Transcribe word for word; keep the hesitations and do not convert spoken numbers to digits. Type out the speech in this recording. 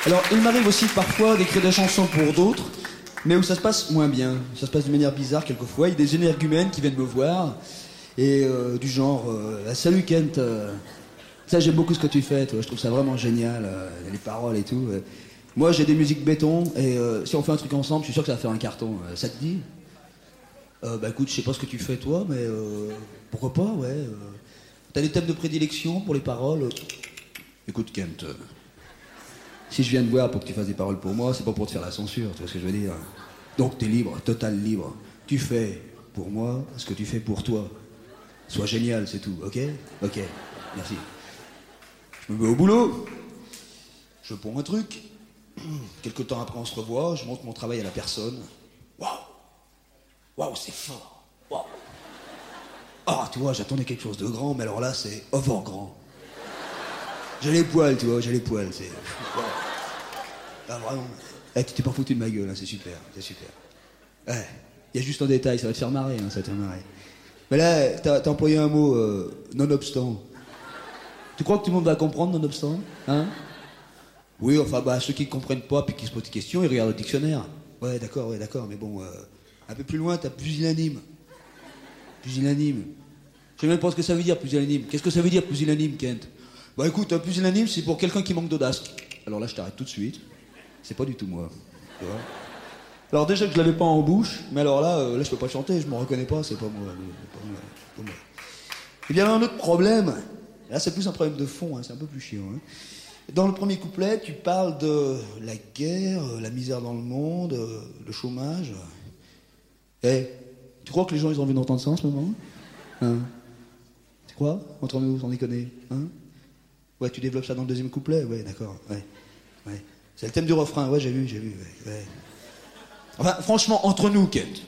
Alors, il m'arrive aussi parfois d'écrire des chansons pour d'autres, mais où ça se passe moins bien. Ça se passe de manière bizarre quelquefois. Il y a des énergumènes qui viennent me voir, et euh, du genre euh, salut Kent, euh, ça j'aime beaucoup ce que tu fais, toi. Je trouve ça vraiment génial, euh, les paroles et tout. Euh. Moi j'ai des musiques béton, et euh, si on fait un truc ensemble, je suis sûr que ça va faire un carton. Euh, ça te dit euh, Bah écoute, je sais pas ce que tu fais toi, mais euh, pourquoi pas, ouais. Euh. T'as des thèmes de prédilection pour les paroles? Écoute Kent, euh, si je viens te voir pour que tu fasses des paroles pour moi, c'est pas pour te faire la censure, tu vois ce que je veux dire. Donc t'es libre, total libre. Tu fais pour moi ce que tu fais pour toi. Sois génial, c'est tout, ok? Ok, merci. Je me mets au boulot, je ponds un truc. Quelque temps après on se revoit, je montre mon travail à la personne. Waouh! Waouh, c'est fort! Waouh! Ah, tu vois, j'attendais quelque chose de grand, mais alors là, c'est over grand. J'ai les poils, tu vois, j'ai les poils, c'est... Wow. Ah, vraiment. Eh, tu t'es pas foutu de ma gueule, hein, c'est super, c'est super. Eh, il y a juste un détail, ça va te faire marrer, hein, ça va te faire marrer. Mais là, t'as, t'as employé un mot, euh, nonobstant. Tu crois que tout le monde va comprendre, nonobstant? Hein? Oui, enfin, bah, ceux qui ne comprennent pas, puis qui se posent des questions, ils regardent le dictionnaire. Ouais, d'accord, ouais, d'accord, mais bon, euh, un peu plus loin, t'as pusillanime. Pusillanime. Je sais même pas ce que ça veut dire, pusillanime. Qu'est-ce que ça veut dire, pusillanime, Kent? Bah écoute, un pusillanime, c'est pour quelqu'un qui manque d'audace. Alors là, je t'arrête tout de suite. C'est pas du tout moi. Tu vois? Alors déjà que je l'avais pas en bouche, mais alors là, euh, là je peux pas chanter, je me reconnais pas, c'est pas moi. C'est pas moi, c'est pas moi. Et bien, il y a un autre problème. Là, c'est plus un problème de fond, hein, c'est un peu plus chiant. Hein. Dans le premier couplet, tu parles de la guerre, la misère dans le monde, euh, le chômage. Eh, tu crois que les gens, ils ont envie d'entendre ça en ce moment? Hein? Tu crois? Entre nous, sans déconner. Hein? Ouais, tu développes ça dans le deuxième couplet? Ouais, d'accord. Ouais. Ouais. C'est le thème du refrain. Ouais, j'ai vu, j'ai vu. Ouais. Ouais. Enfin, franchement, entre nous, Kent.